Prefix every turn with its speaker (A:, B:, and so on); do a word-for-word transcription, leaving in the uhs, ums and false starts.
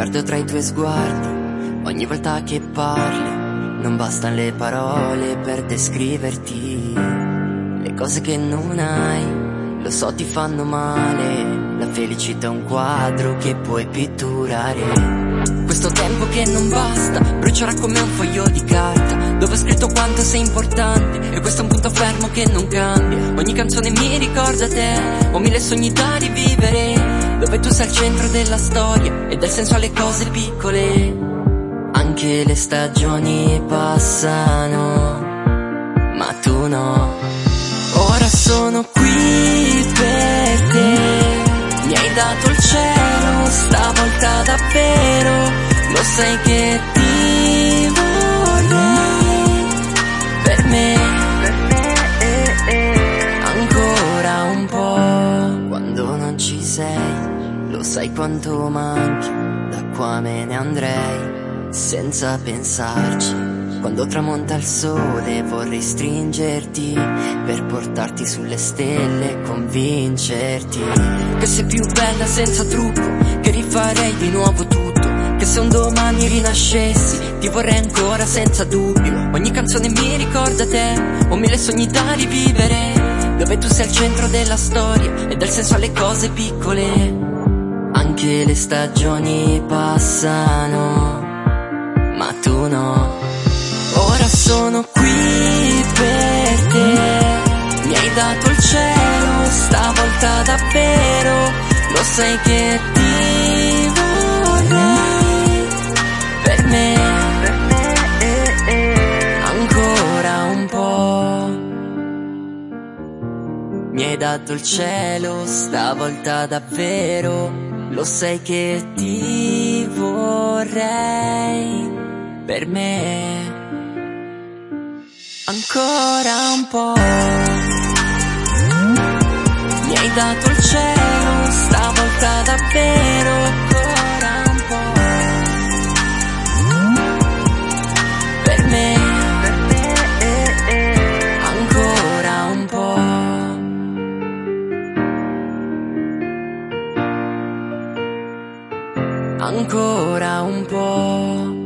A: guardo tra i tuoi sguardi, ogni volta che parli, non bastano le parole per descriverti. Le cose che non hai, lo so ti fanno male, la felicità è un quadro che puoi pitturare. Questo tempo che non basta, brucerà come un foglio di carta, dove ho scritto quanto sei importante, e questo è un punto fermo che non cambia. Ogni canzone mi ricorda te, ho mille sogni da rivivere, dove tu sei al centro della storia e dai senso alle cose piccole. Anche le stagioni passano, ma tu no. Ora sono qui per te, mi hai dato il cielo, stavolta davvero, lo sai che ti vorrei per me, per me eh, eh. Ancora un po', quando non ci sei, lo sai quanto manchi, da qua me ne andrei senza pensarci. Quando tramonta il sole vorrei stringerti per portarti sulle stelle e convincerti che sei più bella senza trucco, che rifarei di nuovo tutto, che se un domani rinascessi ti vorrei ancora senza dubbio. Ogni canzone mi ricorda te, ho mille sogni da rivivere, dove tu sei al centro della storia e dal senso alle cose piccole. Anche le stagioni passano, ma tu no. Ora sono qui per te, mi hai dato il cielo, stavolta davvero, lo sai che ti vorrei per me, per me eh, eh. Ancora un po', mi hai dato il cielo, stavolta davvero, lo sai che ti vorrei per me. Ancora un po', mi hai dato il cielo, stavolta davvero. Ancora un po', per me, per me eh, eh. Ancora un po', ancora un po'.